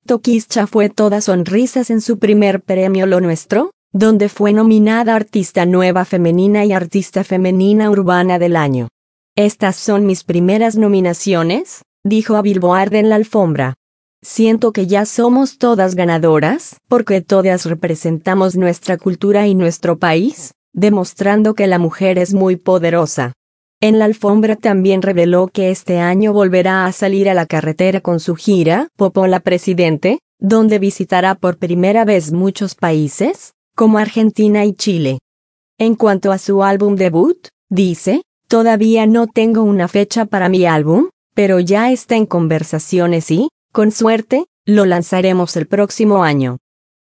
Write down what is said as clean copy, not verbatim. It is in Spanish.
Toquischa fue toda sonrisas en su primer premio Lo Nuestro, donde fue nominada Artista Nueva Femenina y Artista Femenina Urbana del Año. Estas son mis primeras nominaciones, dijo a Billboard en la alfombra. Siento que ya somos todas ganadoras, porque todas representamos nuestra cultura y nuestro país, demostrando que la mujer es muy poderosa. En la alfombra también reveló que este año volverá a salir a la carretera con su gira Popola Presidente, donde visitará por primera vez muchos países, como Argentina y Chile. En cuanto a su álbum debut, dice, todavía no tengo una fecha para mi álbum, pero ya está en conversaciones y, con suerte, lo lanzaremos el próximo año.